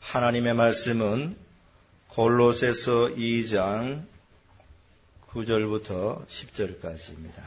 하나님의 말씀은 골로새서 2장 9절부터 10절까지입니다.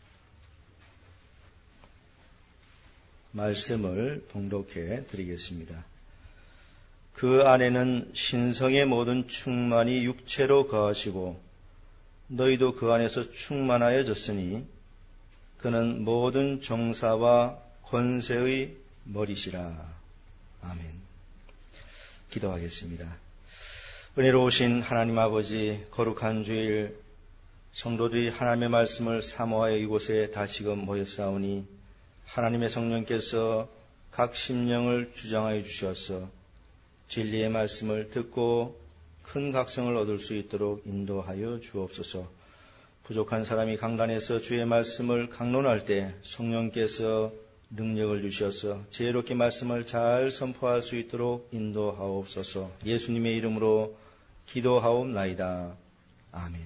말씀을 봉독해 드리겠습니다. 그 안에는 신성의 모든 충만이 육체로 거하시고 너희도 그 안에서 충만하여졌으니 그는 모든 정사와 권세의 머리시라. 아멘. 기도하겠습니다. 은혜로우신 하나님 아버지, 거룩한 주일 성도들이 하나님의 말씀을 사모하여 이곳에 다시금 모였사오니 하나님의 성령께서 각 심령을 주장하여 주셔서 진리의 말씀을 듣고 큰 각성을 얻을 수 있도록 인도하여 주옵소서. 부족한 사람이 강단에서 주의 말씀을 강론할 때 성령께서 능력을 주셔서 지혜롭게 말씀을 잘 선포할 수 있도록 인도하옵소서. 예수님의 이름으로 기도하옵나이다. 아멘.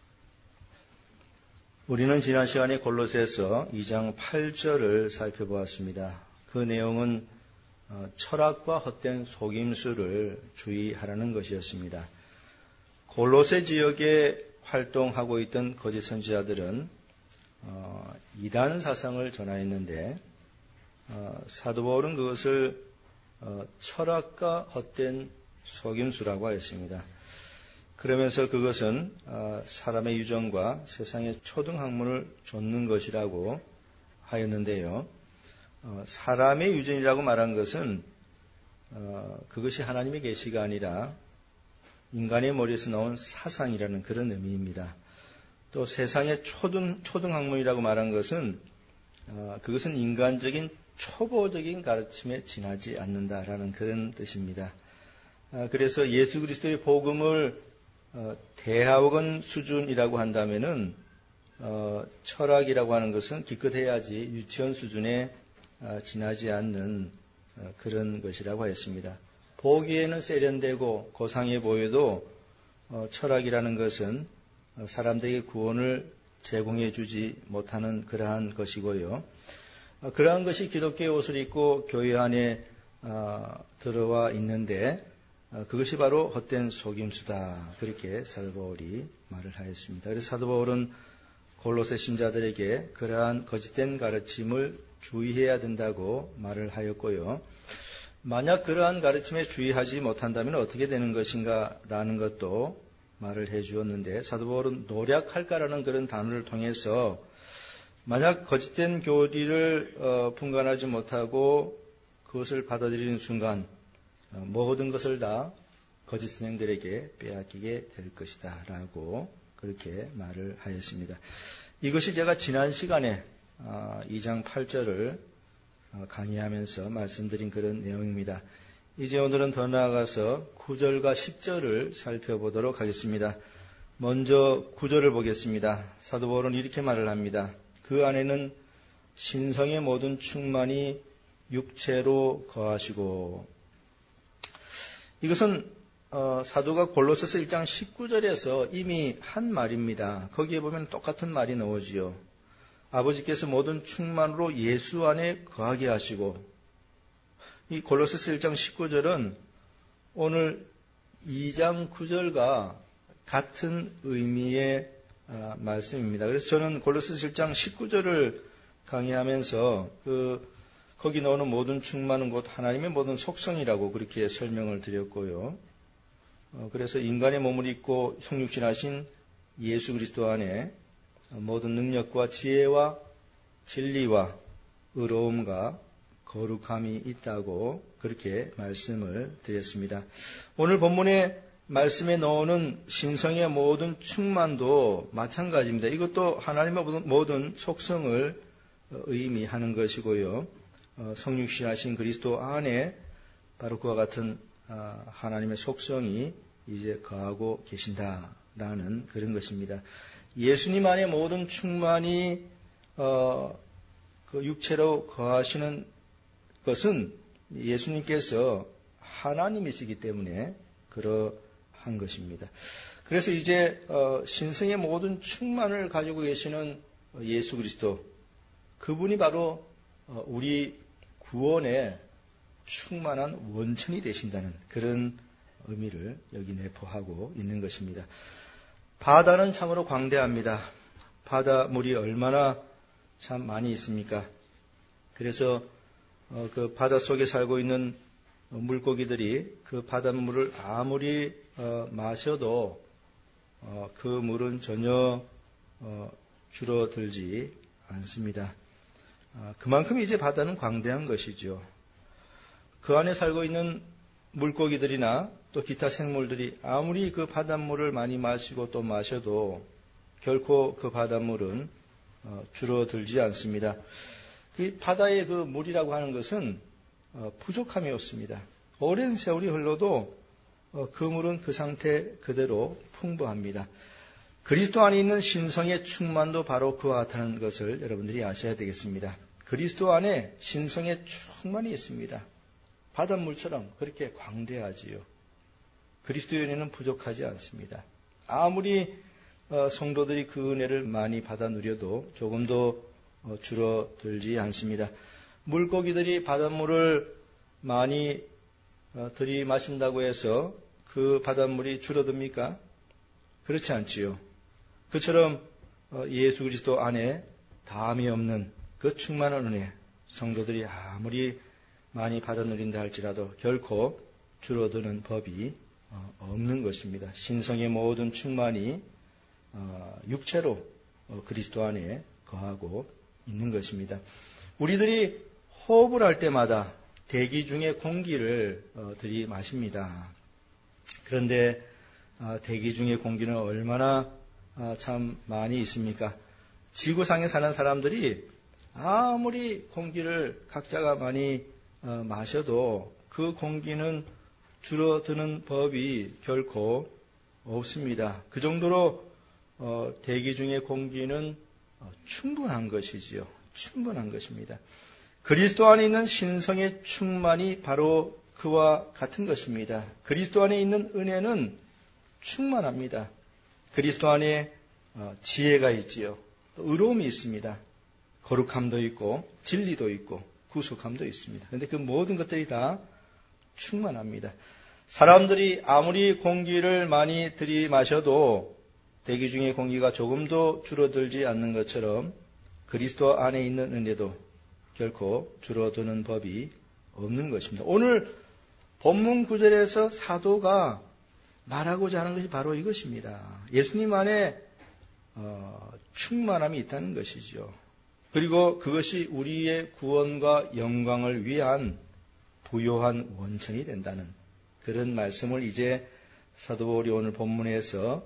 우리는 지난 시간에 골로새서 2장 8절을 살펴보았습니다. 그 내용은 철학과 헛된 속임수를 주의하라는 것이었습니다. 골로새 지역에 활동하고 있던 거짓 선지자들은 이단 사상을 전하였는데 사도 바울은 그것을 철학과 헛된 속임수라고 하였습니다. 그러면서 그것은 사람의 유전과 세상의 초등학문을 좇는 것이라고 하였는데요. 사람의 유전이라고 말한 것은 그것이 하나님의 계시가 아니라 인간의 머리에서 나온 사상이라는 그런 의미입니다. 또 세상의 초등학문이라고 말한 것은 그것은 인간적인 초보적인 가르침에 지나지 않는다라는 그런 뜻입니다. 그래서 예수 그리스도의 복음을 대학원 수준이라고 한다면은 철학이라고 하는 것은 기껏해야지 유치원 수준에 지나지 않는 그런 것이라고 하였습니다. 보기에는 세련되고 고상해 보여도 철학이라는 것은 사람들에게 구원을 제공해 주지 못하는 그러한 것이고요. 그러한 것이 기독교의 옷을 입고 교회 안에 들어와 있는데 그것이 바로 헛된 속임수다. 그렇게 사도 바울이 말을 하였습니다. 그래서 사도 바울은 골로새 신자들에게 그러한 거짓된 가르침을 주의해야 된다고 말을 하였고요. 만약 그러한 가르침에 주의하지 못한다면 어떻게 되는 것인가 라는 것도 말을 해 주었는데 사도 바울은 노력할까라는 그런 단어를 통해서 만약 거짓된 교리를 분간하지 못하고 그것을 받아들이는 순간 모든 것을 다 거짓 선생들에게 빼앗기게 될 것이다 라고 그렇게 말을 하였습니다. 이것이 제가 지난 시간에 2장 8절을 강의하면서 말씀드린 그런 내용입니다. 이제 오늘은 더 나아가서 9절과 10절을 살펴보도록 하겠습니다. 먼저 9절을 보겠습니다. 사도 바울은 이렇게 말을 합니다. 그 안에는 신성의 모든 충만이 육체로 거하시고. 이것은 사도가 골로새서 1장 19절에서 이미 한 말입니다. 거기에 보면 똑같은 말이 나오지요. 아버지께서 모든 충만으로 예수 안에 거하게 하시고. 이 골로새서 1장 19절은 오늘 2장 9절과 같은 의미의 말씀입니다. 그래서 저는 골로새서 1장 19절을 강의하면서 거기 나오는 모든 충만은 곧 하나님의 모든 속성이라고 그렇게 설명을 드렸고요. 그래서 인간의 몸을 입고 성육신하신 예수 그리스도 안에 모든 능력과 지혜와 진리와 의로움과 거룩함이 있다고 그렇게 말씀을 드렸습니다. 오늘 본문의 말씀에 나오는 신성의 모든 충만도 마찬가지입니다. 이것도 하나님의 모든 속성을 의미하는 것이고요. 성육신하신 그리스도 안에 바로 그와 같은 하나님의 속성이 이제 거하고 계신다라는 그런 것입니다. 예수님 안에 모든 충만이 그 육체로 거하시는 것은 예수님께서 하나님이시기 때문에 그러한 것입니다. 그래서 이제 신성의 모든 충만을 가지고 계시는 예수 그리스도, 그분이 바로 우리 구원의 충만한 원천이 되신다는 그런 의미를 여기 내포하고 있는 것입니다. 바다는 참으로 광대합니다. 바다물이 얼마나 참 많이 있습니까? 그래서 그 바다 속에 살고 있는 물고기들이 그 바닷물을 아무리 마셔도 그 물은 전혀 줄어들지 않습니다. 그만큼 이제 바다는 광대한 것이죠. 그 안에 살고 있는 물고기들이나 또 기타 생물들이 아무리 그 바닷물을 많이 마시고 또 마셔도 결코 그 바닷물은 줄어들지 않습니다. 그 바다의 그 물이라고 하는 것은 부족함이 없습니다. 오랜 세월이 흘러도 그 물은 그 상태 그대로 풍부합니다. 그리스도 안에 있는 신성의 충만도 바로 그와 같다는 것을 여러분들이 아셔야 되겠습니다. 그리스도 안에 신성의 충만이 있습니다. 바닷물처럼 그렇게 광대하지요. 그리스도인에는 부족하지 않습니다. 아무리 성도들이 그 은혜를 많이 받아 누려도 조금도 줄어들지 않습니다. 물고기들이 바닷물을 많이 들이마신다고 해서 그 바닷물이 줄어듭니까? 그렇지 않지요. 그처럼 예수 그리스도 안에 다함이 없는 그 충만한 은혜, 성도들이 아무리 많이 받아 누린다 할지라도 결코 줄어드는 법이 없는 것입니다. 신성의 모든 충만이 육체로 그리스도 안에 거하고 있는 것입니다. 우리들이 호흡을 할 때마다 대기 중에 공기를 들이마십니다. 그런데 대기 중에 공기는 얼마나 참 많이 있습니까? 지구상에 사는 사람들이 아무리 공기를 각자가 많이 마셔도 그 공기는 줄어드는 법이 결코 없습니다. 그 정도로 대기 중의 공기는 충분한 것이지요. 충분한 것입니다. 그리스도 안에 있는 신성의 충만이 바로 그와 같은 것입니다. 그리스도 안에 있는 은혜는 충만합니다. 그리스도 안에 지혜가 있지요. 또 의로움이 있습니다. 거룩함도 있고 진리도 있고 구속함도 있습니다. 그런데 그 모든 것들이 다 충만합니다. 사람들이 아무리 공기를 많이 들이마셔도 대기 중의 공기가 조금도 줄어들지 않는 것처럼 그리스도 안에 있는 은혜도 결코 줄어드는 법이 없는 것입니다. 오늘 본문 9절에서 사도가 말하고자 하는 것이 바로 이것입니다. 예수님 안에 충만함이 있다는 것이죠. 그리고 그것이 우리의 구원과 영광을 위한 부요한 원천이 된다는 그런 말씀을 이제 사도 바울이 오늘 본문에서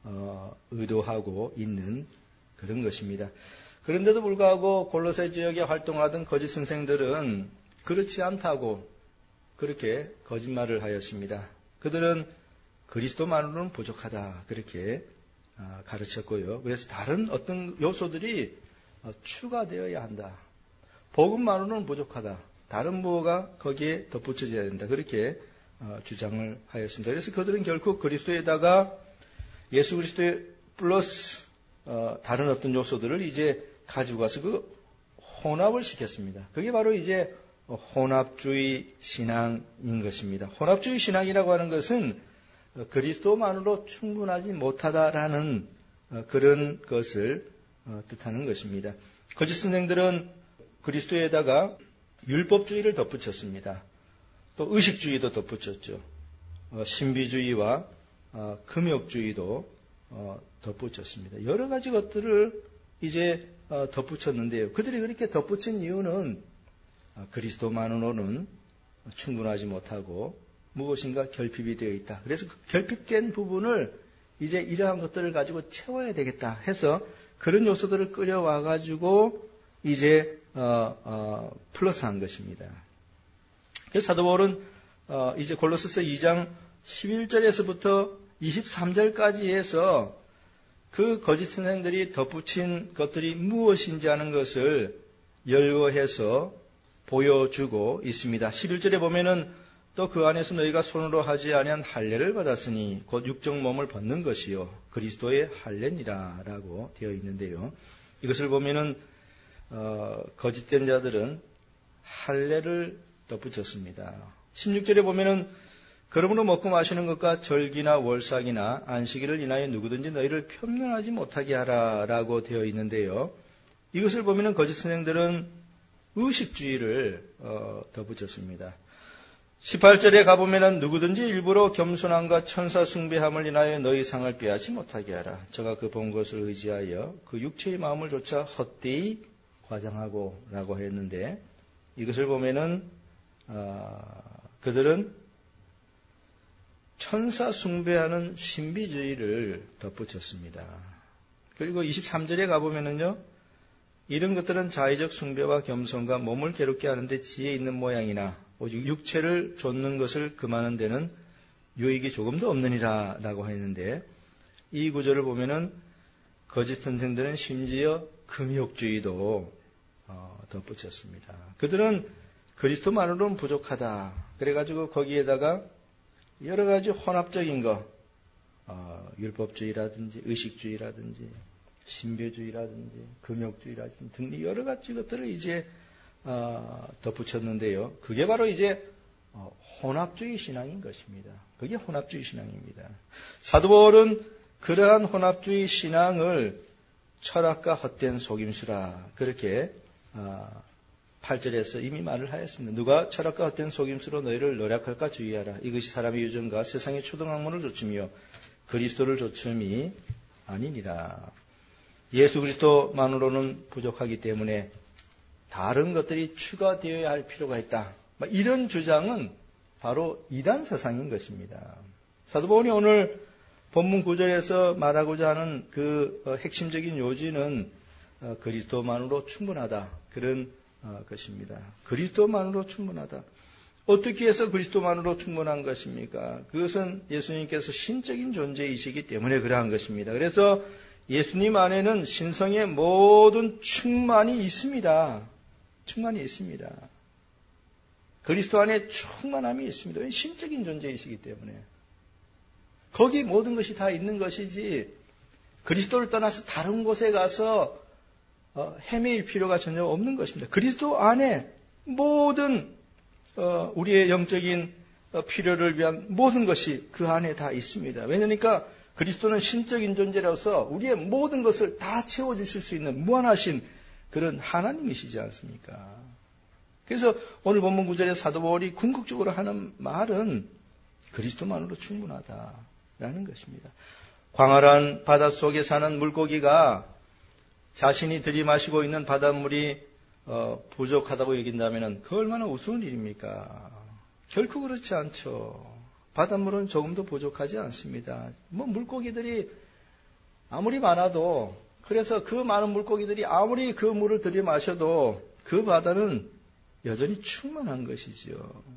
의도하고 있는 그런 것입니다. 그런데도 불구하고 골로새 지역에 활동하던 거짓 선생들은 그렇지 않다고 그렇게 거짓말을 하였습니다. 그들은 그리스도만으로는 부족하다 그렇게 가르쳤고요. 그래서 다른 어떤 요소들이 추가되어야 한다. 복음만으로는 부족하다. 다른 무엇가 거기에 덧붙여져야 된다. 그렇게 주장을 하였습니다. 그래서 그들은 결국 그리스도에다가 예수 그리스도의 플러스 다른 어떤 요소들을 이제 가지고 가서 그 혼합을 시켰습니다. 그게 바로 이제 혼합주의 신앙인 것입니다. 혼합주의 신앙이라고 하는 것은 그리스도만으로 충분하지 못하다라는 그런 것을 뜻하는 것입니다. 거짓 선생들은 그리스도에다가 율법주의를 덧붙였습니다. 또 의식주의도 덧붙였죠. 신비주의와 금욕주의도 덧붙였습니다. 여러 가지 것들을 이제 덧붙였는데요. 그들이 그렇게 덧붙인 이유는 그리스도만으로는 충분하지 못하고 무엇인가 결핍이 되어 있다. 그래서 그 결핍된 부분을 이제 이러한 것들을 가지고 채워야 되겠다 해서 그런 요소들을 끌어와 가지고 이제 플러스한 것입니다. 그래서 사도 바울은 이제 골로새서 2장 11절에서부터 23절까지 해서 그 거짓 선생들이 덧붙인 것들이 무엇인지 하는 것을 열거해서 보여주고 있습니다. 11절에 보면은 또 그 안에서 너희가 손으로 하지 아니한 할례를 받았으니 곧 육적 몸을 벗는 것이요 그리스도의 할례니라라고 되어 있는데요. 이것을 보면은 거짓된 자들은 할례를 덧붙였습니다. 16절에 보면은 그러므로 먹고 마시는 것과 절기나 월삭이나 안식일을 인하여 누구든지 너희를 편견하지 못하게 하라라고 되어 있는데요. 이것을 보면은 거짓 선생들은 의식주의를 덧붙였습니다. 18절에 가보면은 누구든지 일부러 겸손함과 천사 숭배함을 인하여 너희 상을 빼앗지 못하게 하라. 저가 그 본 것을 의지하여 그 육체의 마음을 조차 헛되이 과장하고 라고 했는데 이것을 보면은 그들은 천사 숭배하는 신비주의를 덧붙였습니다. 그리고 23절에 가보면은요, 이런 것들은 자의적 숭배와 겸손과 몸을 괴롭게 하는데 지혜 있는 모양이나 오직 육체를 좇는 것을 금하는 데는 유익이 조금도 없느니라 라고 했는데 이 구절을 보면은 거짓 선생들은 심지어 금욕주의도 덧붙였습니다. 그들은 그리스도만으로는 부족하다. 그래가지고 거기에다가 여러 가지 혼합적인 거, 율법주의라든지 의식주의라든지 신비주의라든지 금욕주의라든지 등 여러 가지 것들을 이제 덧붙였는데요. 그게 바로 이제 혼합주의 신앙인 것입니다. 그게 혼합주의 신앙입니다. 사도 바울은 그러한 혼합주의 신앙을 철학과 헛된 속임수라 그렇게 8절에서 이미 말을 하였습니다. 누가 철학과 헛된 속임수로 너희를 노략할까 주의하라. 이것이 사람의 유전과 세상의 초등학문을 조춤이요 그리스도를 조춤이 아니니라. 예수 그리스도만으로는 부족하기 때문에 다른 것들이 추가되어야 할 필요가 있다. 이런 주장은 바로 이단 사상인 것입니다. 사도 바울이 오늘 본문 9절에서 말하고자 하는 그 핵심적인 요지는 그리스도만으로 충분하다. 그런 것입니다. 그리스도만으로 충분하다. 어떻게 해서 그리스도만으로 충분한 것입니까? 그것은 예수님께서 신적인 존재이시기 때문에 그러한 것입니다. 그래서 예수님 안에는 신성의 모든 충만이 있습니다. 충만이 있습니다. 그리스도 안에 충만함이 있습니다. 신적인 존재이시기 때문에. 거기 모든 것이 다 있는 것이지 그리스도를 떠나서 다른 곳에 가서 헤매일 필요가 전혀 없는 것입니다. 그리스도 안에 모든 우리의 영적인 필요를 위한 모든 것이 그 안에 다 있습니다. 왜냐니까 그리스도는 신적인 존재로서 우리의 모든 것을 다 채워주실 수 있는 무한하신 그런 하나님이시지 않습니까? 그래서 오늘 본문 9절에 사도 바울이 궁극적으로 하는 말은 그리스도만으로 충분하다라는 것입니다. 광활한 바닷속에 사는 물고기가 자신이 들이마시고 있는 바닷물이 부족하다고 여긴다면 그 얼마나 우스운 일입니까? 결코 그렇지 않죠. 바닷물은 조금도 부족하지 않습니다. 물고기들이 아무리 많아도 그래서 그 많은 물고기들이 아무리 그 물을 들이마셔도 그 바다는 여전히 충만한 것이지요.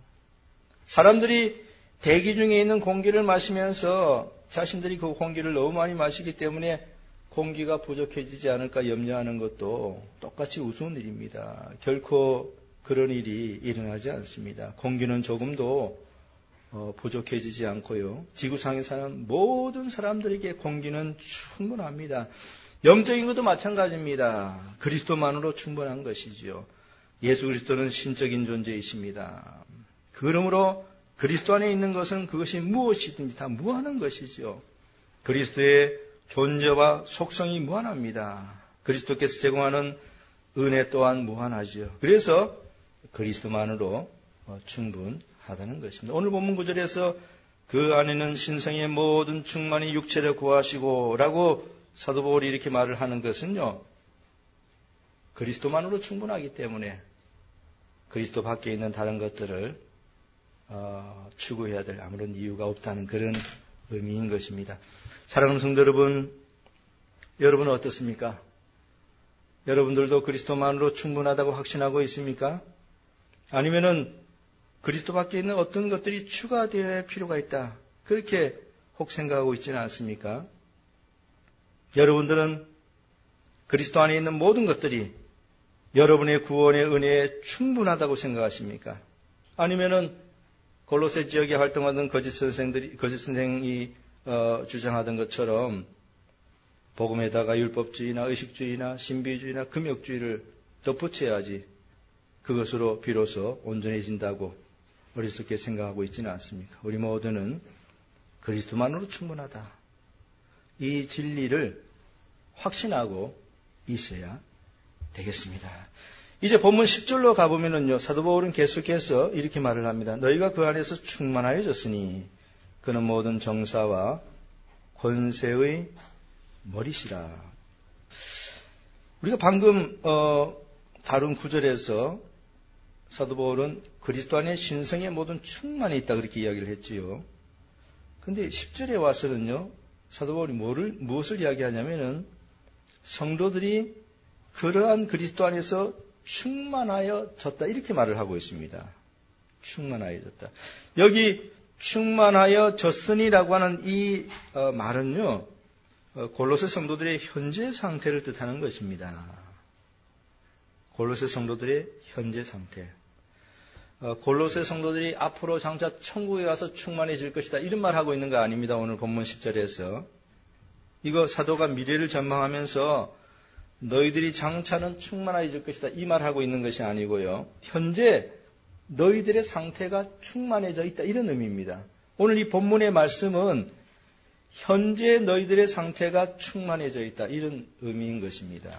사람들이 대기 중에 있는 공기를 마시면서 자신들이 그 공기를 너무 많이 마시기 때문에 공기가 부족해지지 않을까 염려하는 것도 똑같이 우스운 일입니다. 결코 그런 일이 일어나지 않습니다. 공기는 조금도 부족해지지 않고요. 지구상에 사는 모든 사람들에게 공기는 충분합니다. 영적인 것도 마찬가지입니다. 그리스도만으로 충분한 것이지요. 예수 그리스도는 신적인 존재이십니다. 그러므로 그리스도 안에 있는 것은 그것이 무엇이든지 다 무한한 것이지요. 그리스도의 존재와 속성이 무한합니다. 그리스도께서 제공하는 은혜 또한 무한하지요. 그래서 그리스도만으로 충분하다는 것입니다. 오늘 본문 9절에서 그 안에는 신성의 모든 충만이 육체를 구하시고 라고 사도 바울이 이렇게 말을 하는 것은요. 그리스도만으로 충분하기 때문에 그리스도 밖에 있는 다른 것들을 추구해야 될 아무런 이유가 없다는 그런 의미인 것입니다. 사랑하는 성도 여러분, 여러분은 어떻습니까? 여러분들도 그리스도만으로 충분하다고 확신하고 있습니까? 아니면은 그리스도 밖에 있는 어떤 것들이 추가되어야 할 필요가 있다. 그렇게 혹 생각하고 있지는 않습니까? 여러분들은 그리스도 안에 있는 모든 것들이 여러분의 구원의 은혜에 충분하다고 생각하십니까? 아니면은 골로새 지역에 활동하던 거짓 선생이 주장하던 것처럼 복음에다가 율법주의나 의식주의나 신비주의나 금욕주의를 덧붙여야지 그것으로 비로소 온전해진다고 어리석게 생각하고 있지는 않습니까? 우리 모두는 그리스도만으로 충분하다. 이 진리를 확신하고 있어야 되겠습니다. 이제 본문 10절로 가보면은요, 사도 바울은 계속해서 이렇게 말을 합니다. 너희가 그 안에서 충만하여졌으니 그는 모든 정사와 권세의 머리시라. 우리가 방금 다룬 구절에서 사도 바울은 그리스도 안에 신성의 모든 충만이 있다 그렇게 이야기를 했지요. 근데 10절에 와서는요, 사도 바울이 무엇을 이야기하냐면은 성도들이 그러한 그리스도 안에서 충만하여졌다 이렇게 말을 하고 있습니다. 충만하여졌다. 여기 충만하여졌으니라고 하는 이 말은요, 골로새 성도들의 현재 상태를 뜻하는 것입니다. 골로새 성도들의 현재 상태. 골로새 성도들이 앞으로 장차 천국에 가서 충만해질 것이다 이런 말 하고 있는 거 아닙니다. 오늘 본문 10절에서. 이거 사도가 미래를 전망하면서 너희들이 장차는 충만해질 것이다 이 말 하고 있는 것이 아니고요. 현재 너희들의 상태가 충만해져 있다 이런 의미입니다. 오늘 이 본문의 말씀은 현재 너희들의 상태가 충만해져 있다 이런 의미인 것입니다.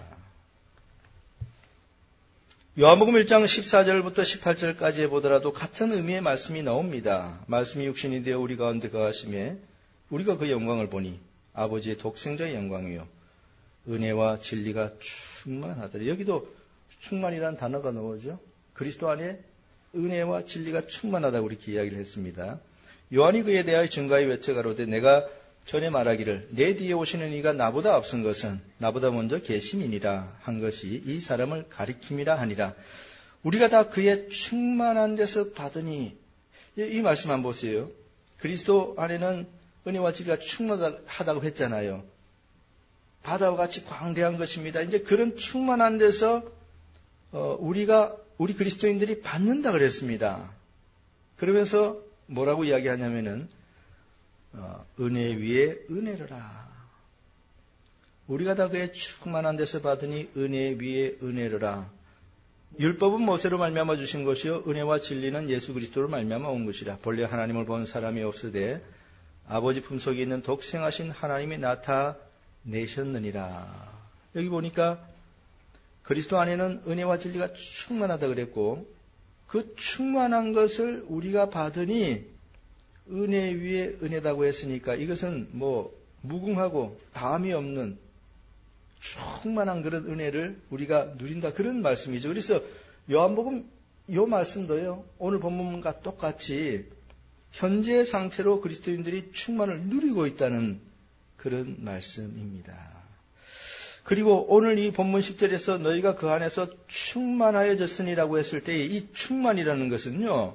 요한복음 1장 14절부터 18절까지 보더라도 같은 의미의 말씀이 나옵니다. 말씀이 육신이 되어 우리 가운데 거하심에 우리가 그 영광을 보니 아버지의 독생자의 영광이요 은혜와 진리가 충만하더라. 여기도 충만이라는 단어가 나오죠. 그리스도 안에 은혜와 진리가 충만하다고 이렇게 이야기를 했습니다. 요한이 그에 대하여 증거하여 외쳐가로되 내가 전에 말하기를 내 뒤에 오시는 이가 나보다 앞선 것은 나보다 먼저 계심이니라 한 것이 이 사람을 가리킴이라 하니라. 우리가 다 그의 충만한 데서 받으니 이 말씀 한번 보세요. 그리스도 안에는 은혜와 진리가 충만하다고 했잖아요. 바다와 같이 광대한 것입니다. 이제 그런 충만한 데서 우리 그리스도인들이 받는다 그랬습니다. 그러면서 뭐라고 이야기하냐면은 은혜 위에 은혜로라. 우리가 다 그의 충만한 데서 받으니 은혜 위에 은혜로라. 율법은 모세로 말미암아 주신 것이요 은혜와 진리는 예수 그리스도로 말미암아 온 것이라. 본래 하나님을 본 사람이 없으되 아버지 품속에 있는 독생하신 하나님이 나타내셨느니라. 여기 보니까 그리스도 안에는 은혜와 진리가 충만하다 그랬고 그 충만한 것을 우리가 받으니 은혜 위에 은혜다고 했으니까 이것은 무궁하고 다함이 없는 충만한 그런 은혜를 우리가 누린다 그런 말씀이죠. 그래서 요한복음 이 말씀도요 오늘 본문과 똑같이 현재 상태로 그리스도인들이 충만을 누리고 있다는 그런 말씀입니다. 그리고 오늘 이 본문 10절에서 너희가 그 안에서 충만하여졌으니라고 했을 때 이 충만이라는 것은요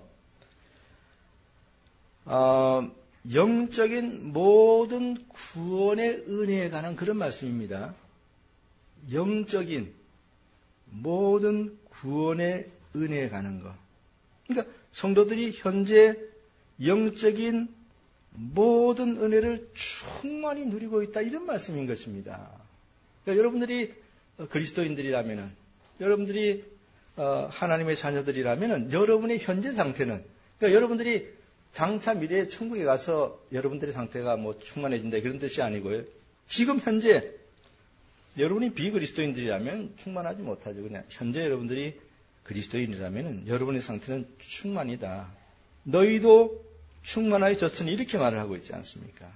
영적인 모든 구원의 은혜에 관한 그런 말씀입니다. 영적인 모든 구원의 은혜에 관한 것. 그러니까 성도들이 현재 영적인 모든 은혜를 충만히 누리고 있다 이런 말씀인 것입니다. 그러니까 여러분들이 그리스도인들이라면은 여러분들이 하나님의 자녀들이라면은 여러분의 현재 상태는 그러니까 여러분들이 장차 미래의 천국에 가서 여러분들의 상태가 충만해진다 그런 뜻이 아니고요. 지금 현재 여러분이 비그리스도인들이라면 충만하지 못하죠. 그냥 현재 여러분들이 그리스도인이라면 여러분의 상태는 충만이다. 너희도 충만하여졌으니 이렇게 말을 하고 있지 않습니까?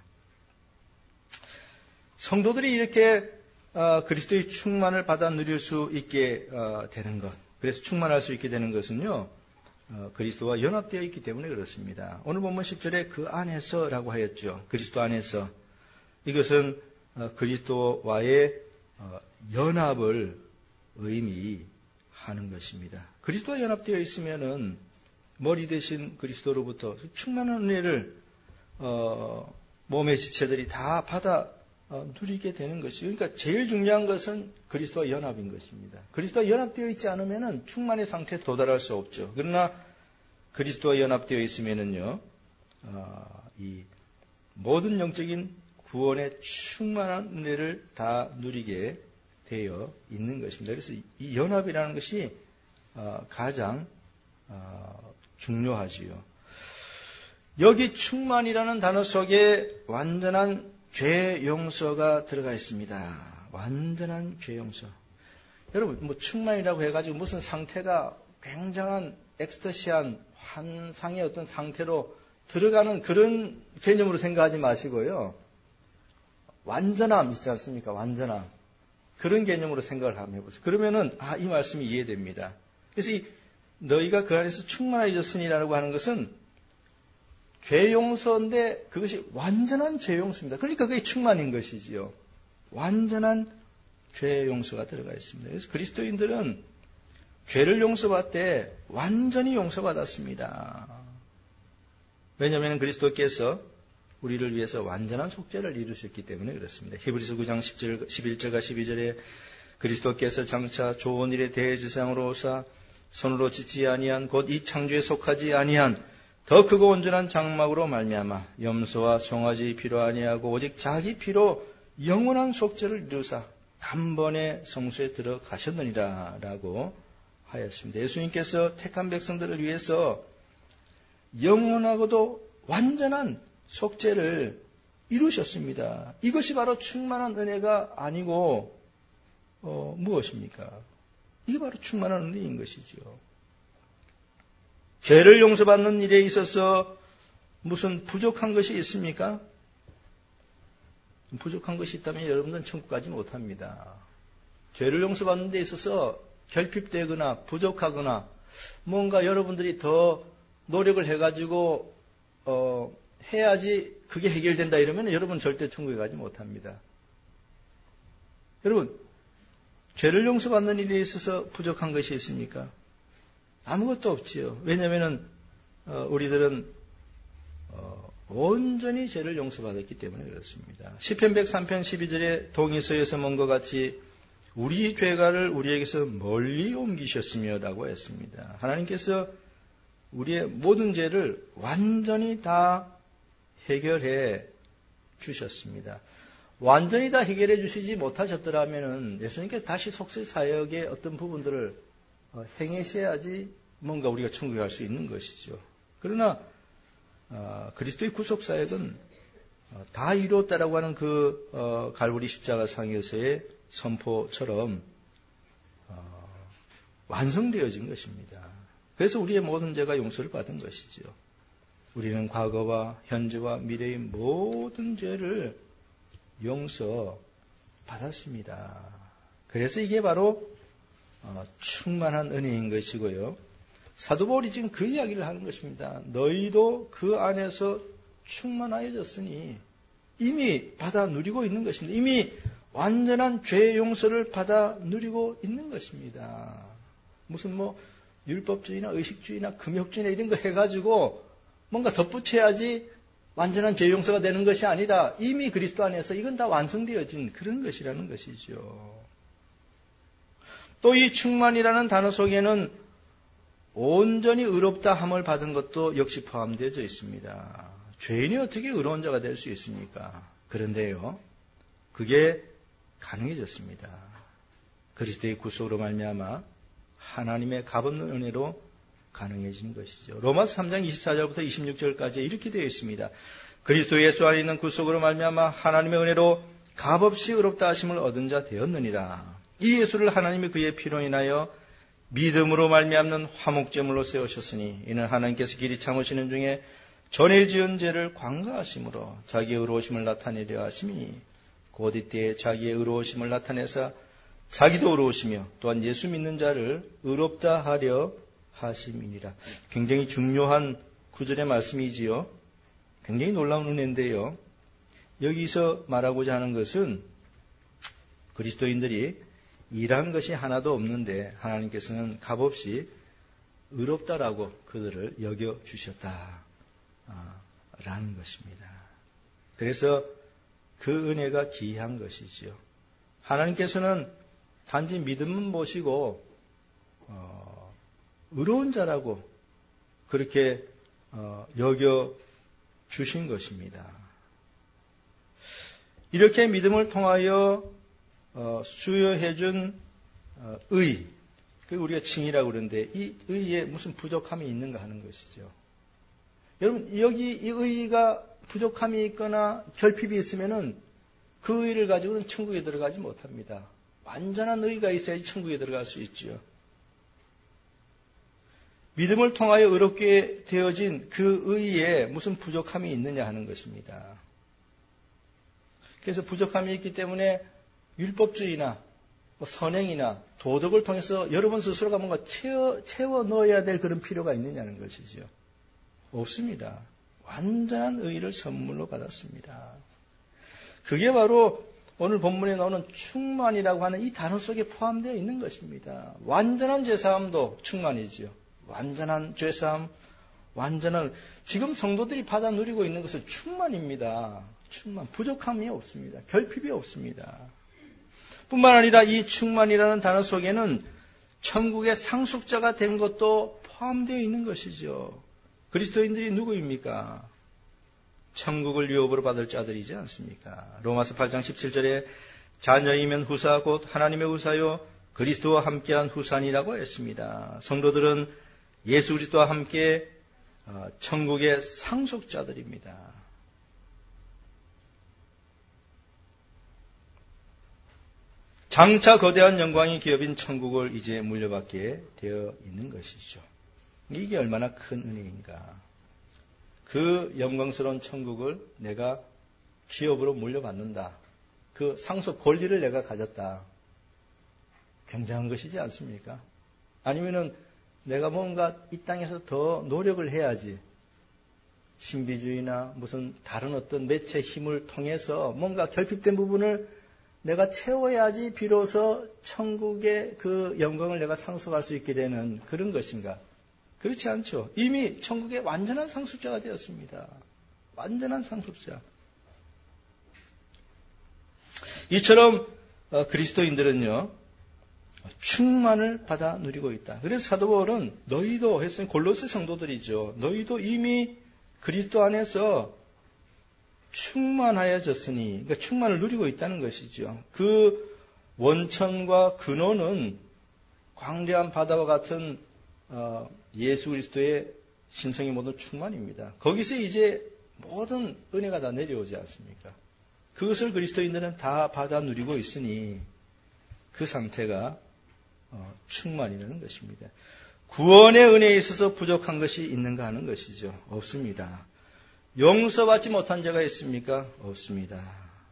성도들이 이렇게 그리스도의 충만을 받아 누릴 수 있게 되는 것, 그래서 충만할 수 있게 되는 것은요. 그리스도와 연합되어 있기 때문에 그렇습니다. 오늘 본문 10절에 그 안에서라고 하였죠. 그리스도 안에서. 이것은 그리스도와의 연합을 의미하는 것입니다. 그리스도와 연합되어 있으면은 머리 대신 그리스도로부터 충만한 은혜를 몸의 지체들이 다 받아 누리게 되는 것이죠. 그러니까 제일 중요한 것은 그리스도와 연합인 것입니다. 그리스도와 연합되어 있지 않으면 충만의 상태에 도달할 수 없죠. 그러나 그리스도와 연합되어 있으면은요, 이 모든 영적인 구원의 충만한 은혜를 다 누리게 되어 있는 것입니다. 그래서 이 연합이라는 것이 가장 중요하지요. 여기 충만이라는 단어 속에 완전한 죄 용서가 들어가 있습니다. 완전한 죄 용서. 여러분, 충만이라고 해가지고 무슨 상태가 굉장한 엑스터시한 환상의 어떤 상태로 들어가는 그런 개념으로 생각하지 마시고요. 완전함 있지 않습니까? 완전함. 그런 개념으로 생각을 한번 해보세요. 그러면은, 이 말씀이 이해됩니다. 그래서 너희가 그 안에서 충만해졌으니라고 하는 것은 죄 용서인데 그것이 완전한 죄 용서입니다. 그러니까 그게 충만인 것이지요. 완전한 죄 용서가 들어가 있습니다. 그래서 그리스도인들은 죄를 용서받되 완전히 용서받았습니다. 왜냐하면 그리스도께서 우리를 위해서 완전한 속죄를 이루셨기 때문에 그렇습니다. 히브리서 9장 11절과 12절에 그리스도께서 장차 좋은 일에 대제사장으로 오사 손으로 짓지 아니한 곧 이 창조에 속하지 아니한 더 크고 온전한 장막으로 말미암아 염소와 송아지 피로 아니하고 오직 자기 피로 영원한 속죄를 이루사 단번에 성소에 들어가셨느니라 라고 하였습니다. 예수님께서 택한 백성들을 위해서 영원하고도 완전한 속죄를 이루셨습니다. 이것이 바로 충만한 은혜가 아니고 무엇입니까? 이게 바로 충만한 은혜인 것이죠. 죄를 용서받는 일에 있어서 무슨 부족한 것이 있습니까? 부족한 것이 있다면 여러분들은 천국 가지 못합니다. 죄를 용서받는 데 있어서 결핍되거나 부족하거나 뭔가 여러분들이 더 노력을 해가지고 해야지 그게 해결된다 이러면 여러분 절대 천국에 가지 못합니다. 여러분, 죄를 용서받는 일에 있어서 부족한 것이 있습니까? 아무것도 없지요. 왜냐하면 우리들은 온전히 죄를 용서받았기 때문에 그렇습니다. 시편 103편 12절에 동의서에서 뭔 것 같이 우리 죄가를 우리에게서 멀리 옮기셨으며 라고 했습니다. 하나님께서 우리의 모든 죄를 완전히 다 해결해 주셨습니다. 완전히 다 해결해 주시지 못하셨더라면 예수님께서 다시 속죄사역의 어떤 부분들을 행하셔야지 뭔가 우리가 천국에 갈 수 있는 것이죠. 그러나 그리스도의 구속사역은 다 이루었다라고 하는 그 갈보리 십자가 상에서의 선포처럼 완성되어진 것입니다. 그래서 우리의 모든 죄가 용서를 받은 것이죠. 우리는 과거와 현재와 미래의 모든 죄를 용서받았습니다. 그래서 이게 바로 충만한 은혜인 것이고요. 사도 바울이 지금 그 이야기를 하는 것입니다. 너희도 그 안에서 충만하여졌으니 이미 받아 누리고 있는 것입니다. 이미 완전한 죄 용서를 받아 누리고 있는 것입니다. 무슨 율법주의나 의식주의나 금욕주의나 이런 거 해가지고 뭔가 덧붙여야지 완전한 죄 용서가 되는 것이 아니라 이미 그리스도 안에서 이건 다 완성되어진 그런 것이라는 것이죠. 또 이 충만이라는 단어 속에는 온전히 의롭다 함을 받은 것도 역시 포함되어져 있습니다. 죄인이 어떻게 의로운 자가 될 수 있습니까? 그런데요, 그게 가능해졌습니다. 그리스도의 구속으로 말미암아 하나님의 값없는 은혜로 가능해진 것이죠. 로마서 3장 24절부터 26절까지 이렇게 되어 있습니다. 그리스도 예수 안에 있는 구속으로 말미암아 하나님의 은혜로 값없이 의롭다 하심을 얻은 자 되었느니라. 이 예수를 하나님이 그의 피로 인하여 믿음으로 말미암는 화목제물로 세우셨으니 이는 하나님께서 길이 참으시는 중에 전에 지은 죄를 관가하심으로 자기의 의로우심을 나타내려 하심이니 곧 이때에 자기의 의로우심을 나타내사 자기도 의로우시며 또한 예수 믿는 자를 의롭다 하려 하심이니라. 굉장히 중요한 구절의 말씀이지요. 굉장히 놀라운 은혜인데요. 여기서 말하고자 하는 것은 그리스도인들이 일한 것이 하나도 없는데 하나님께서는 값없이 의롭다라고 그들을 여겨주셨다 라는 것입니다. 그래서 그 은혜가 기이한 것이지요. 하나님께서는 단지 믿음만 보시고 의로운 자라고 그렇게 여겨주신 것입니다. 이렇게 믿음을 통하여 수여해준 의, 그 우리가 칭의라고 그러는데 이 의에 무슨 부족함이 있는가 하는 것이죠. 여러분 여기 이 의가 부족함이 있거나 결핍이 있으면은 그 의를 가지고는 천국에 들어가지 못합니다. 완전한 의가 있어야지 천국에 들어갈 수 있지요. 믿음을 통하여 의롭게 되어진 그 의에 무슨 부족함이 있느냐 하는 것입니다. 그래서 부족함이 있기 때문에 율법주의나 선행이나 도덕을 통해서 여러분 스스로가 뭔가 채워 넣어야 될 그런 필요가 있느냐는 것이죠. 없습니다. 완전한 의를 선물로 받았습니다. 그게 바로 오늘 본문에 나오는 충만이라고 하는 이 단어 속에 포함되어 있는 것입니다. 완전한 죄사함도 충만이지요. 완전한 죄사함, 완전한 지금 성도들이 받아 누리고 있는 것은 충만입니다. 충만, 부족함이 없습니다. 결핍이 없습니다. 뿐만 아니라 이 충만이라는 단어 속에는 천국의 상속자가 된 것도 포함되어 있는 것이죠. 그리스도인들이 누구입니까? 천국을 유업으로 받을 자들이지 않습니까? 로마서 8장 17절에 자녀이면 후사 곧 하나님의 후사요 그리스도와 함께한 후산이라고 했습니다. 성도들은 예수 그리스도와 함께 천국의 상속자들입니다. 장차 거대한 영광이 기업인 천국을 이제 물려받게 되어 있는 것이죠. 이게 얼마나 큰 은혜인가. 그 영광스러운 천국을 내가 기업으로 물려받는다. 그 상속 권리를 내가 가졌다. 굉장한 것이지 않습니까? 아니면은 내가 뭔가 이 땅에서 더 노력을 해야지. 신비주의나 무슨 다른 어떤 매체 힘을 통해서 뭔가 결핍된 부분을 내가 채워야지 비로소 천국의 그 영광을 내가 상속할 수 있게 되는 그런 것인가? 그렇지 않죠. 이미 천국의 완전한 상속자가 되었습니다. 완전한 상속자. 이처럼 그리스도인들은요. 충만을 받아 누리고 있다. 그래서 사도 바울은 너희도 했으니 골로새 성도들이죠. 너희도 이미 그리스도 안에서 충만하여졌으니 그러니까 충만을 누리고 있다는 것이죠. 그 원천과 근원은 광대한 바다와 같은 예수 그리스도의 신성의 모든 충만입니다. 거기서 이제 모든 은혜가 다 내려오지 않습니까? 그것을 그리스도인들은 다 받아 누리고 있으니 그 상태가 충만이라는 것입니다. 구원의 은혜에 있어서 부족한 것이 있는가 하는 것이죠. 없습니다. 용서받지 못한 죄가 있습니까? 없습니다.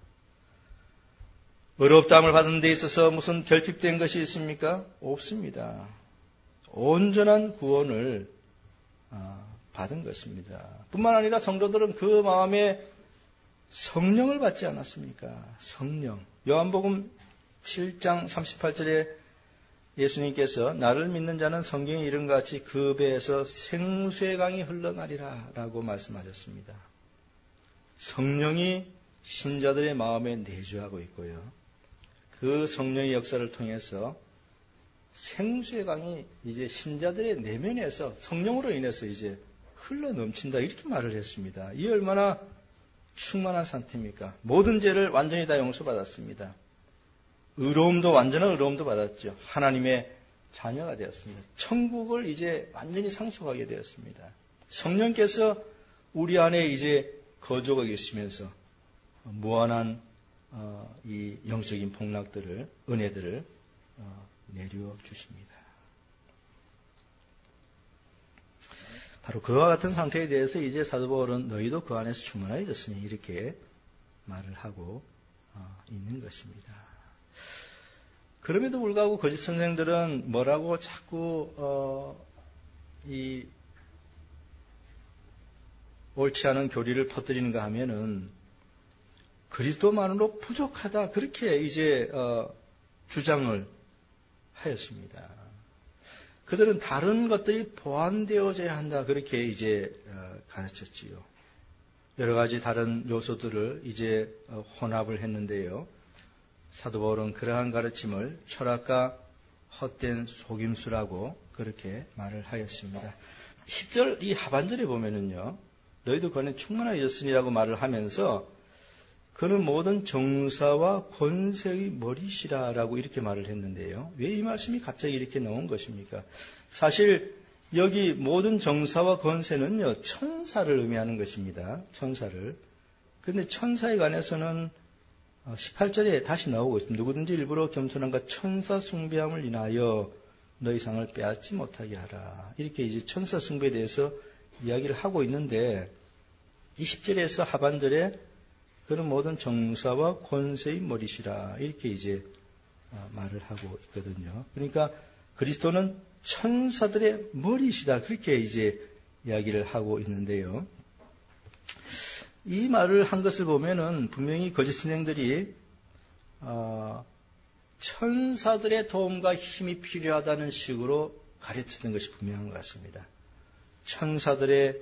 의롭다함을 받는 데 있어서 무슨 결핍된 것이 있습니까? 없습니다. 온전한 구원을 받은 것입니다. 뿐만 아니라 성도들은 그 마음에 성령을 받지 않았습니까? 성령. 요한복음 7장 38절에 예수님께서 나를 믿는 자는 성경에 이른 것 같이 그 배에서 생수의 강이 흘러나리라 라고 말씀하셨습니다. 성령이 신자들의 마음에 내주하고 있고요. 그 성령의 역사를 통해서 생수의 강이 이제 신자들의 내면에서 성령으로 인해서 이제 흘러 넘친다 이렇게 말을 했습니다. 이 얼마나 충만한 상태입니까? 모든 죄를 완전히 다 용서받았습니다. 의로움도 완전한 의로움도 받았죠. 하나님의 자녀가 되었습니다. 천국을 이제 완전히 상속하게 되었습니다. 성령께서 우리 안에 이제 거주하고 계시면서 무한한 이 영적인 복락들을 은혜들을 내려 주십니다. 바로 그와 같은 상태에 대해서 이제 사도 바울은 너희도 그 안에서 충만해졌으니 이렇게 말을 하고 있는 것입니다. 그럼에도 불구하고 거짓 선생들은 뭐라고 자꾸 이 옳지 않은 교리를 퍼뜨리는가 하면은 그리스도만으로 부족하다 그렇게 이제 주장을 하였습니다. 그들은 다른 것들이 보완되어져야 한다 그렇게 이제 가르쳤지요. 여러 가지 다른 요소들을 이제 혼합을 했는데요. 사도 바울은 그러한 가르침을 철학과 헛된 속임수라고 그렇게 말을 하였습니다. 10절 이 하반절에 보면은요. 너희도 그는 충만하였으니라고 말을 하면서 그는 모든 정사와 권세의 머리시라라고 이렇게 말을 했는데요. 왜 이 말씀이 갑자기 이렇게 나온 것입니까? 사실 여기 모든 정사와 권세는요, 천사를 의미하는 것입니다. 천사를. 그런데 천사에 관해서는 18절에 다시 나오고 있습니다. 누구든지 일부러 겸손함과 천사 숭배함을 인하여 너희 상을 빼앗지 못하게 하라. 이렇게 이제 천사 숭배에 대해서 이야기를 하고 있는데, 20절에서 하반절에 그는 모든 정사와 권세의 머리시라. 이렇게 이제 말을 하고 있거든요. 그러니까 그리스도는 천사들의 머리시다. 그렇게 이제 이야기를 하고 있는데요. 이 말을 한 것을 보면은 분명히 거짓 선생들이 천사들의 도움과 힘이 필요하다는 식으로 가르치는 것이 분명한 것 같습니다. 천사들의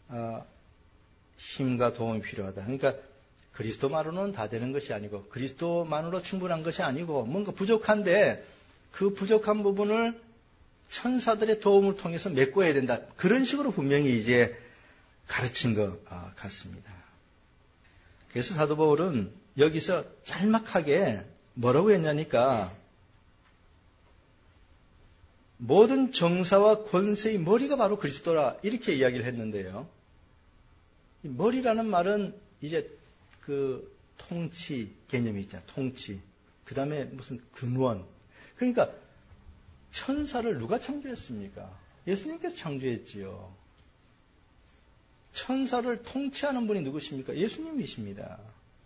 힘과 도움이 필요하다. 그러니까 그리스도만으로는 다 되는 것이 아니고, 그리스도만으로 충분한 것이 아니고, 뭔가 부족한데 그 부족한 부분을 천사들의 도움을 통해서 메꿔야 된다. 그런 식으로 분명히 이제 가르친 것 같습니다. 그래서 사도 바울은 여기서 짤막하게 뭐라고 했냐니까, 모든 정사와 권세의 머리가 바로 그리스도라, 이렇게 이야기를 했는데요. 이 머리라는 말은 이제 그 통치 개념이 있잖아요. 통치. 그 다음에 무슨 근원. 그러니까 천사를 누가 창조했습니까? 예수님께서 창조했지요. 천사를 통치하는 분이 누구십니까? 예수님이십니다.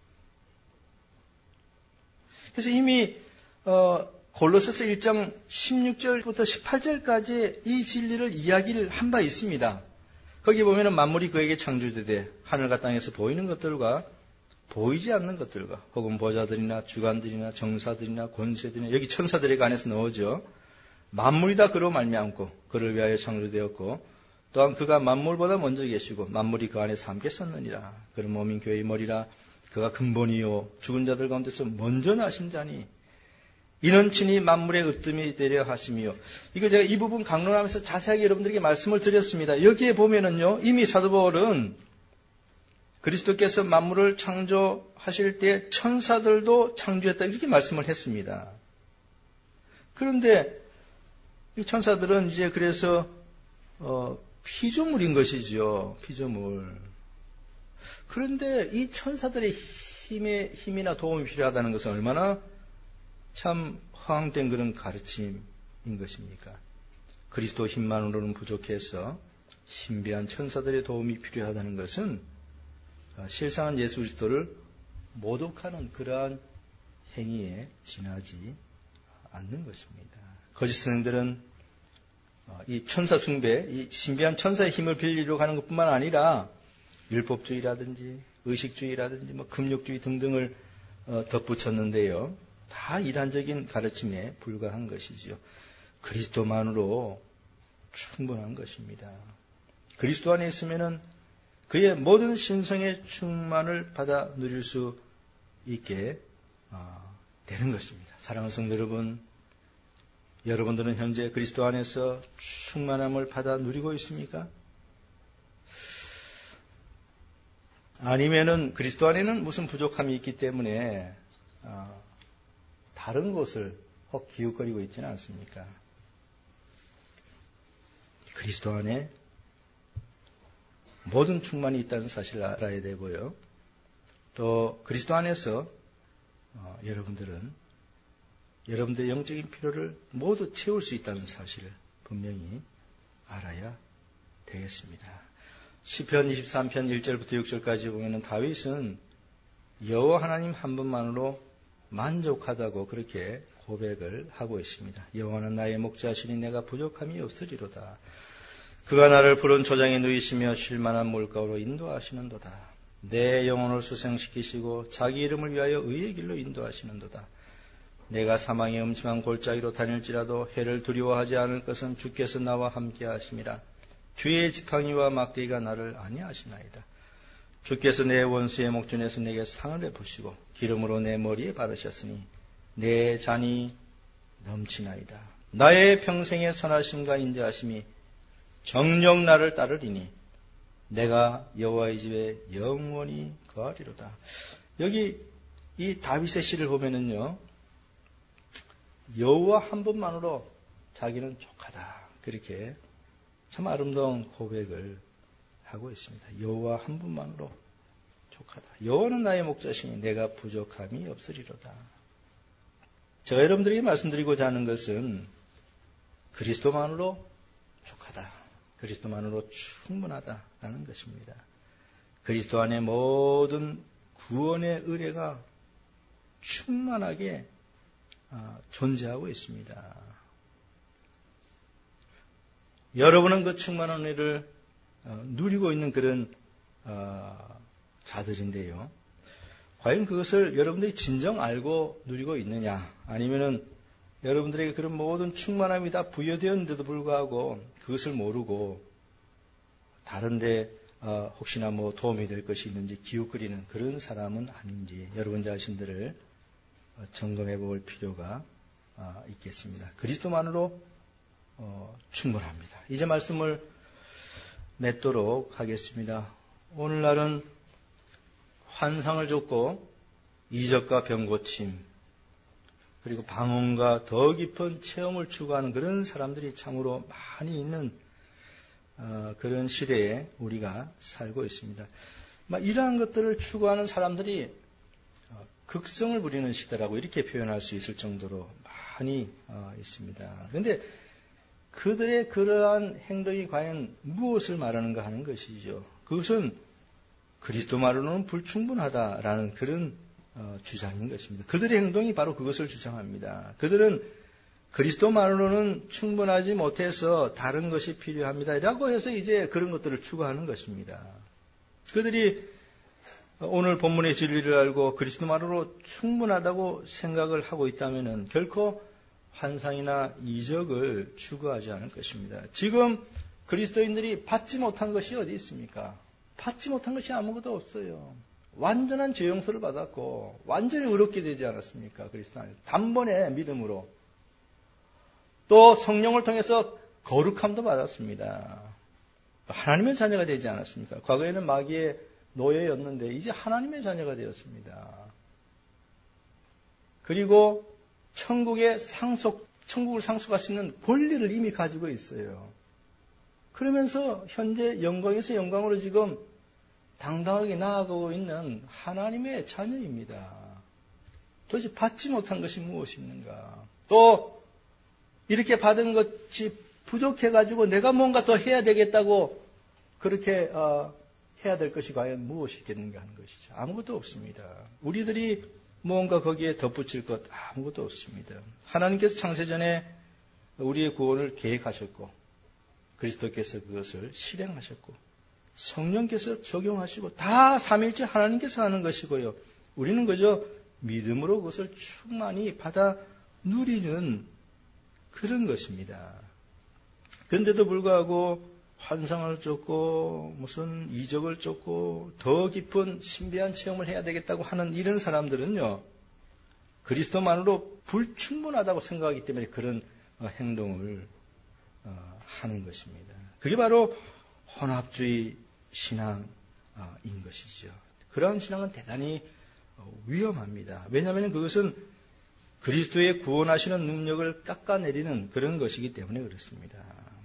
그래서 이미 골로새서 1장 16절부터 18절까지 이 진리를 이야기를 한 바 있습니다. 거기 보면은 만물이 그에게 창조되되 하늘과 땅에서 보이는 것들과 보이지 않는 것들과 혹은 보좌들이나 주관들이나 정사들이나 권세들이나, 여기 천사들에 관해서 나오죠. 만물이 다 그로 말미암고 그를 위하여 창조되었고, 또한 그가 만물보다 먼저 계시고 만물이 그 안에서 함께 섰느니라. 그는 몸인 교회의 머리라. 그가 근본이요 죽은 자들 가운데서 먼저 나신 자니 이는 친히 만물의 으뜸이 되려 하심이요. 이거 제가 이 부분 강론하면서 자세하게 여러분들에게 말씀을 드렸습니다. 여기에 보면은요, 이미 사도 바울은 그리스도께서 만물을 창조하실 때 천사들도 창조했다, 이렇게 말씀을 했습니다. 그런데 이 천사들은 이제 그래서 피조물인 것이죠. 피조물. 그런데 이 천사들의 힘이나 도움이 필요하다는 것은 얼마나 참 허황된 그런 가르침인 것입니까? 그리스도 힘만으로는 부족해서 신비한 천사들의 도움이 필요하다는 것은 실상은 예수 그리스도를 모독하는 그러한 행위에 지나지 않는 것입니다. 거짓 선생들은 이 천사 숭배, 이 신비한 천사의 힘을 빌리려고 하는 것뿐만 아니라 율법주의라든지 의식주의라든지 금욕주의 등등을 덧붙였는데요. 다 이단적인 가르침에 불과한 것이죠. 그리스도만으로 충분한 것입니다. 그리스도 안에 있으면은 그의 모든 신성의 충만을 받아 누릴 수 있게 되는 것입니다. 사랑하는 성도 여러분, 여러분들은 현재 그리스도 안에서 충만함을 받아 누리고 있습니까? 아니면은 그리스도 안에는 무슨 부족함이 있기 때문에 다른 곳을 혹 기웃거리고 있지는 않습니까? 그리스도 안에 모든 충만이 있다는 사실을 알아야 되고요. 또 그리스도 안에서 여러분들은 여러분들의 영적인 필요를 모두 채울 수 있다는 사실을 분명히 알아야 되겠습니다. 시편 23편 1절부터 6절까지 보면은 다윗은 여호와 하나님 한 분만으로 만족하다고 그렇게 고백을 하고 있습니다. 여호와는 나의 목자시니 내가 부족함이 없으리로다. 그가 나를 푸른 초장에 누이시며 쉴만한 물가로 인도하시는도다. 내 영혼을 수생시키시고 자기 이름을 위하여 의의 길로 인도하시는도다. 내가 사망의 음침한 골짜기로 다닐지라도 해를 두려워하지 않을 것은 주께서 나와 함께 하심이라. 주의 지팡이와 막대기가 나를 안위하시나이다. 주께서 내 원수의 목전에서 내게 상을 베푸시고 기름으로 내 머리에 바르셨으니 내 잔이 넘치나이다. 나의 평생의 선하심과 인자하심이 정녕 나를 따르리니 내가 여호와의 집에 영원히 거하리로다. 여기 이 다윗의 시를 보면은요, 여호와 한 분만으로 자기는 족하다. 그렇게 참 아름다운 고백을 하고 있습니다. 여호와 한 분만으로 족하다. 여호와는 나의 목자시니 내가 부족함이 없으리로다. 제가 여러분들에게 말씀드리고자 하는 것은 그리스도만으로 족하다. 그리스도만으로 충분하다라는 것입니다. 그리스도 안에 모든 구원의 은혜가 충만하게 존재하고 있습니다. 여러분은 그 충만한 은혜를 누리고 있는 그런 자들인데요. 과연 그것을 여러분들이 진정 알고 누리고 있느냐, 아니면은 여러분들에게 그런 모든 충만함이 다 부여되었는데도 불구하고 그것을 모르고 다른데 혹시나 도움이 될 것이 있는지 기웃거리는 그런 사람은 아닌지 여러분 자신들을 점검해 볼 필요가 있겠습니다. 그리스도만으로 충분합니다. 이제 말씀을 맺도록 하겠습니다. 오늘날은 환상을 줬고 이적과 병고침 그리고 방언과 더 깊은 체험을 추구하는 그런 사람들이 참으로 많이 있는 그런 시대에 우리가 살고 있습니다. 이러한 것들을 추구하는 사람들이 극성을 부리는 시대라고 이렇게 표현할 수 있을 정도로 많이 있습니다. 그런데 그들의 그러한 행동이 과연 무엇을 말하는가 하는 것이죠. 그것은 그리스도만으로는 불충분하다라는 그런 주장인 것입니다. 그들의 행동이 바로 그것을 주장합니다. 그들은 그리스도만으로는 충분하지 못해서 다른 것이 필요합니다. 라고 해서 이제 그런 것들을 추구하는 것입니다. 그들이 오늘 본문의 진리를 알고 그리스도만으로 충분하다고 생각을 하고 있다면 결코 환상이나 이적을 추구하지 않을 것입니다. 지금 그리스도인들이 받지 못한 것이 어디 있습니까? 받지 못한 것이 아무것도 없어요. 완전한 죄 용서를 받았고 완전히 의롭게 되지 않았습니까? 그리스도 안에서 단번에 믿음으로 또 성령을 통해서 거룩함도 받았습니다. 하나님의 자녀가 되지 않았습니까? 과거에는 마귀의 노예였는데 이제 하나님의 자녀가 되었습니다. 그리고 천국을 상속할 수 있는 권리를 이미 가지고 있어요. 그러면서 현재 영광에서 영광으로 지금 당당하게 나아가고 있는 하나님의 자녀입니다. 도대체 받지 못한 것이 무엇입니까? 또 이렇게 받은 것이 부족해가지고 내가 뭔가 더 해야 되겠다고 그렇게 해야 될 것이 과연 무엇이 있겠는가 하는 것이죠. 아무것도 없습니다. 우리들이 뭔가 거기에 덧붙일 것 아무것도 없습니다. 하나님께서 창세전에 우리의 구원을 계획하셨고 그리스도께서 그것을 실행하셨고 성령께서 적용하시고 다 삼위일체 하나님께서 하는 것이고요. 우리는 그저 믿음으로 그것을 충만히 받아 누리는 그런 것입니다. 그런데도 불구하고 환상을 쫓고 무슨 이적을 쫓고 더 깊은 신비한 체험을 해야 되겠다고 하는 이런 사람들은요. 그리스도만으로 불충분하다고 생각하기 때문에 그런 행동을 하는 것입니다. 그게 바로 혼합주의 신앙인 것이죠. 그러한 신앙은 대단히 위험합니다. 왜냐하면 그것은 그리스도의 구원하시는 능력을 깎아내리는 그런 것이기 때문에 그렇습니다.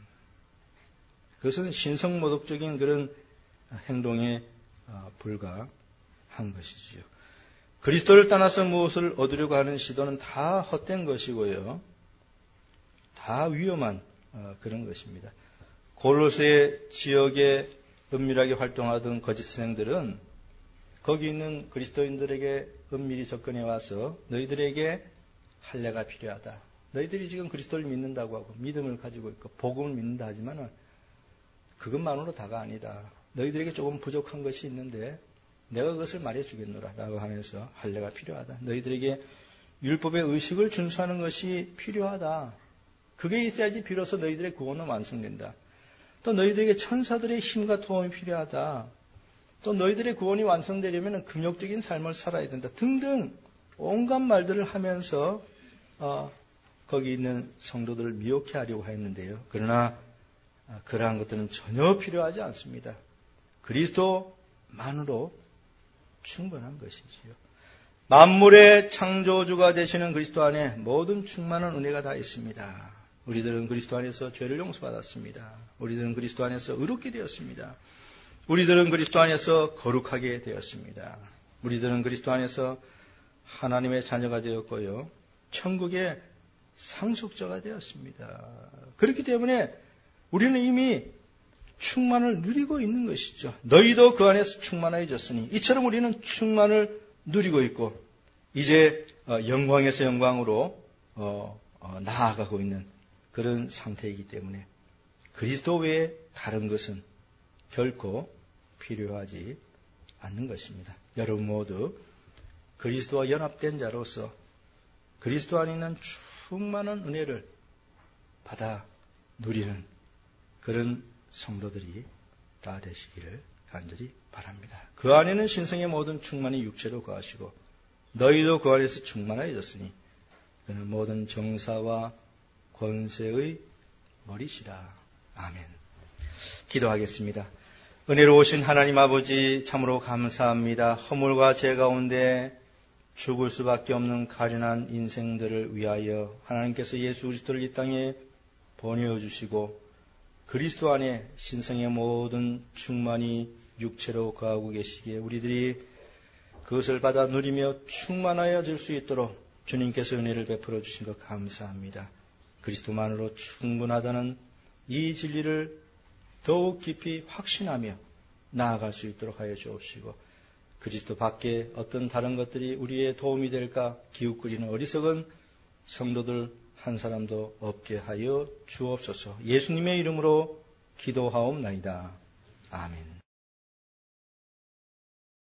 그것은 신성모독적인 그런 행동에 불과한 것이지요. 그리스도를 떠나서 무엇을 얻으려고 하는 시도는 다 헛된 것이고요. 다 위험한 그런 것입니다. 골로새 지역에 은밀하게 활동하던 거짓 선생들은 거기 있는 그리스도인들에게 은밀히 접근해 와서 너희들에게 할례가 필요하다. 너희들이 지금 그리스도를 믿는다고 하고 믿음을 가지고 있고 복음을 믿는다 하지만 그것만으로 다가 아니다. 너희들에게 조금 부족한 것이 있는데 내가 그것을 말해주겠노라 라고 하면서 할례가 필요하다. 너희들에게 율법의 의식을 준수하는 것이 필요하다. 그게 있어야지 비로소 너희들의 구원은 완성된다. 또 너희들에게 천사들의 힘과 도움이 필요하다. 또 너희들의 구원이 완성되려면 금욕적인 삶을 살아야 된다. 등등 온갖 말들을 하면서 거기 있는 성도들을 미혹해 하려고 했는데요. 그러나 그러한 것들은 전혀 필요하지 않습니다. 그리스도만으로 충분한 것이지요. 만물의 창조주가 되시는 그리스도 안에 모든 충만한 은혜가 다 있습니다. 우리들은 그리스도 안에서 죄를 용서받았습니다. 우리들은 그리스도 안에서 의롭게 되었습니다. 우리들은 그리스도 안에서 거룩하게 되었습니다. 우리들은 그리스도 안에서 하나님의 자녀가 되었고요. 천국의 상속자가 되었습니다. 그렇기 때문에 우리는 이미 충만을 누리고 있는 것이죠. 너희도 그 안에서 충만해졌으니 이처럼 우리는 충만을 누리고 있고 이제 영광에서 영광으로 나아가고 있는 그런 상태이기 때문에 그리스도 외에 다른 것은 결코 필요하지 않는 것입니다. 여러분 모두 그리스도와 연합된 자로서 그리스도 안에 있는 충만한 은혜를 받아 누리는 그런 성도들이 다 되시기를 간절히 바랍니다. 그 안에는 신성의 모든 충만이 육체로 거하시고 너희도 그 안에서 충만하여졌으니 그는 모든 정사와 권세의 머리시라. 아멘. 기도하겠습니다. 은혜로우신 하나님 아버지 참으로 감사합니다. 허물과 죄 가운데 죽을 수밖에 없는 가련한 인생들을 위하여 하나님께서 예수 그리스도를 이 땅에 보내어 주시고 그리스도 안에 신성의 모든 충만이 육체로 거하고 계시기에 우리들이 그것을 받아 누리며 충만하여질 수 있도록 주님께서 은혜를 베풀어 주신 것 감사합니다. 그리스도만으로 충분하다는 이 진리를 더욱 깊이 확신하며 나아갈 수 있도록 하여 주옵시고 그리스도 밖에 어떤 다른 것들이 우리의 도움이 될까 기웃거리는 어리석은 성도들 한 사람도 없게 하여 주옵소서. 예수님의 이름으로 기도하옵나이다. 아멘.